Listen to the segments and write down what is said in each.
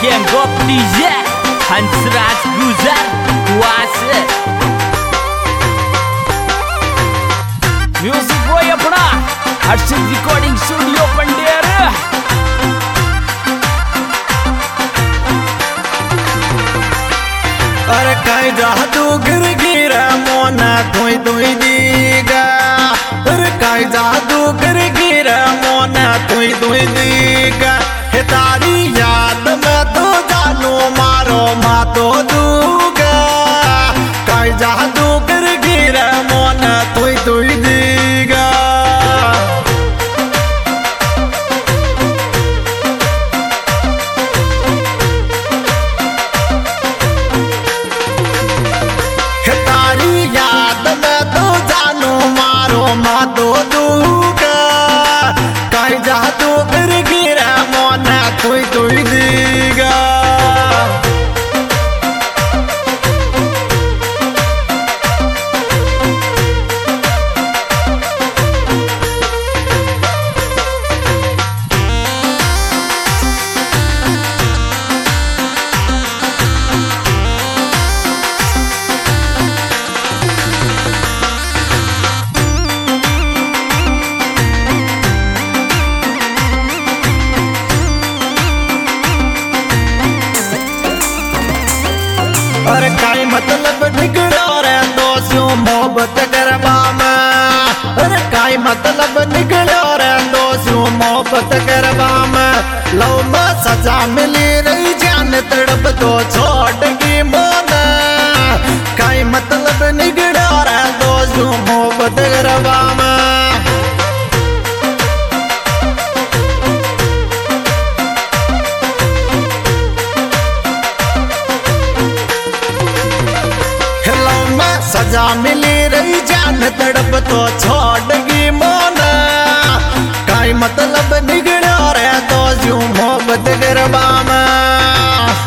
King of DJ Hansraj Guzar Kuasa Music boy अपना हर्षित recording studio Pander अरे कई जादू गिर गिरा मोना धोई धोई दीगा अरे कई जादू गिर गिरा मोना धोई धोई दीगा हे तारी याद में तो जानो मारो मातो दूगा कई जादू गिर गिरा मोना धोई धोई दीगा मातो दूगा कई जादू गिर गिरा मोना तुई तुई दीगा और काई मतलब निकलो रे दोस्तों मोहब्बत करवा में और काई मतलब निकलो रे दोस्तों मोहब्बत करवा में लव में सजा मिली रही जान तड़प तो छोड़ की मोना काई मतलब निकलो रे दोस्तों मोहब्बत करवा में सजा मिली रही जान तड़प तो छोड़गी मोना काई मतलब निगड़ो रे तो जो मोहब्बत गरबा में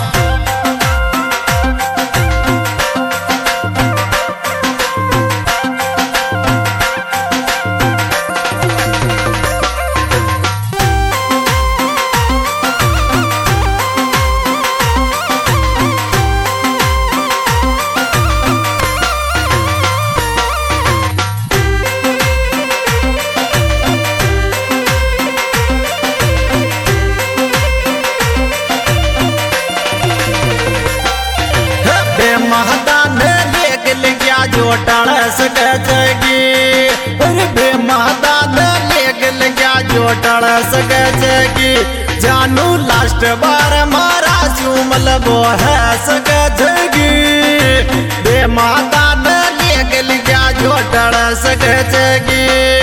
जो टल सके जगी अरे बे माता ने लेगल गया जो टल सके जगी जानू लास्ट बार मारा जो मतलब है सके जगी बे माता ने लेगल गया जो टल सके जगी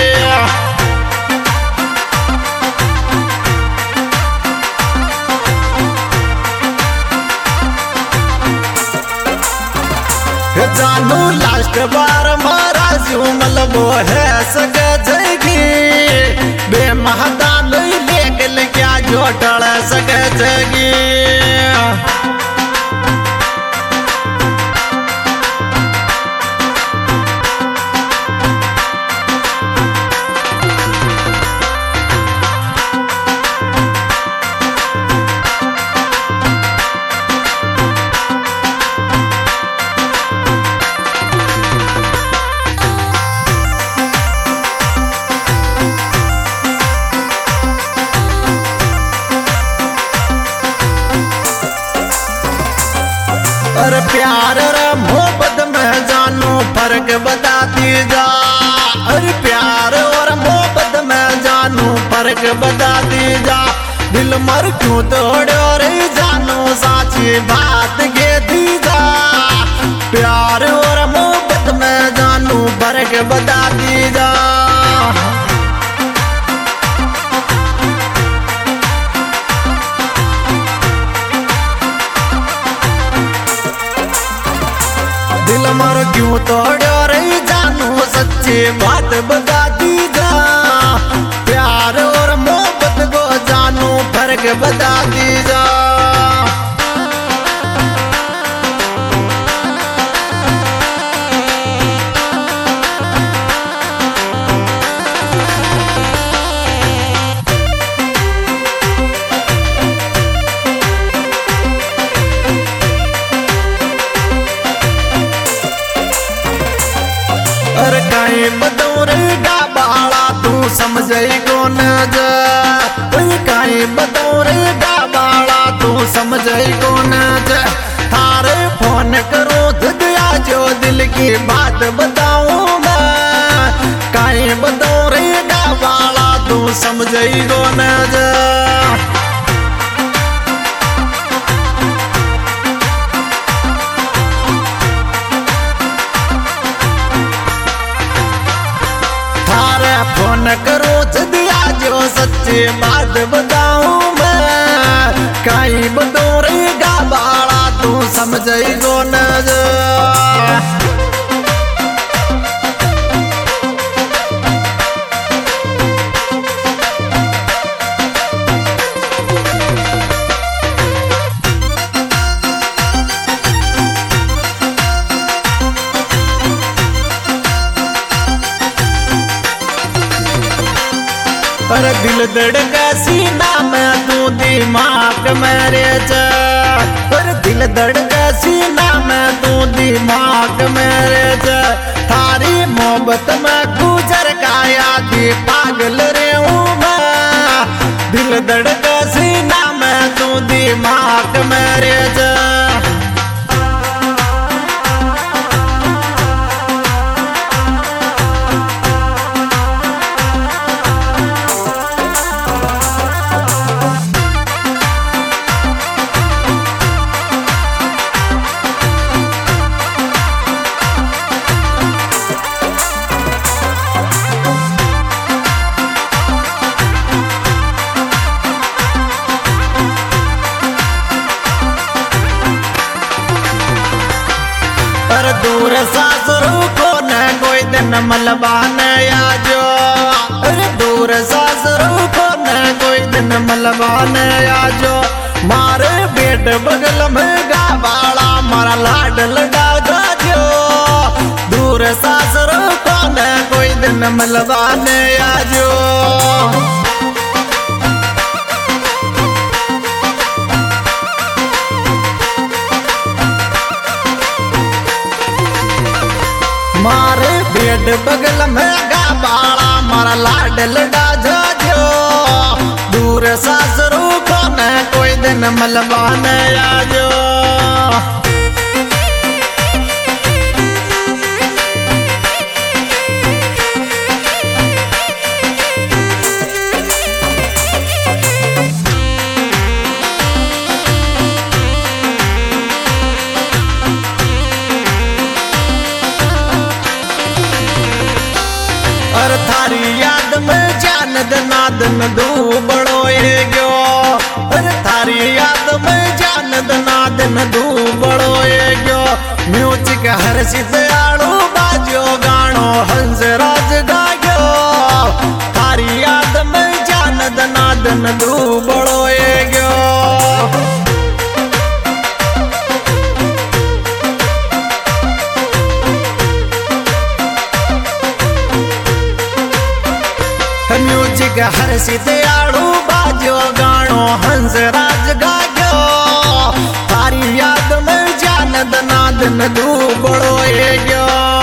जानू लास्ट बार मारा जो मतलब है सके जगी बे महता नहीं लेगल क्या जो टल सके जगी और प्यार रे मोहब्बत में जानू फर्क बताती जा और प्यार और मोहब्बत में जानू फर्क बताती जा दिल मर क्यों तोड़ो रे जानू साची बात के दी जा प्यार और मोहब्बत में जानू फर्क बताती जा दिल मर क्यों तोड़ो रे जानू सच्ची बात बता दी जा प्यार और मोहब्बत को जानू फर्क बता दी जा समझई कोन जा काई बताओ रे गावाला तू समझई कोन जा थारे फोन करो दिया जो दिल की बात बताऊं मैं काई बताओ रे गावाला तू समझई कोन जा फोन करो दिया जो सच्ची बात बताऊं मैं कहीं बदोरेगा बाड़ा तू समझई गो न पर दिल धड़का सीना में तू दिमाग मेरे पर दिल धड़का सीना में तू दिमाग मेरे थारी मोहब्बत में गुजर का यादी पागल रे हूँ मैं दिल धड़का सीना में तू दिमाग मेरे दूर सासरू को न कोई दिन मलबाने आजो अरे दूर सासरू को न कोई दिन मलबाने आजो मारे बेट बगल में गावाला मारा लाड लड़ा जो दूर सासरू को न कोई दिन मलबाने आजो मारे बेड बगल में गावाला मारा लाड लड़ा जो दूर सासरू को न कोई दिन मलबाने आजो और थारी याद में जान दनादन दू बड़ो गयो और थारी याद में जान दनादन दू बड़ो गयो म्यूजिक हर सिद्ध आड़ू बाजो गानो हंसराज गायो थारी याद में जान दनादन दू बड़ो गयो म्यूजिक हर सिताड़ू बाजो गानो हंसराज गायो थारी याद में जान दनादन दू बड़ो गयो।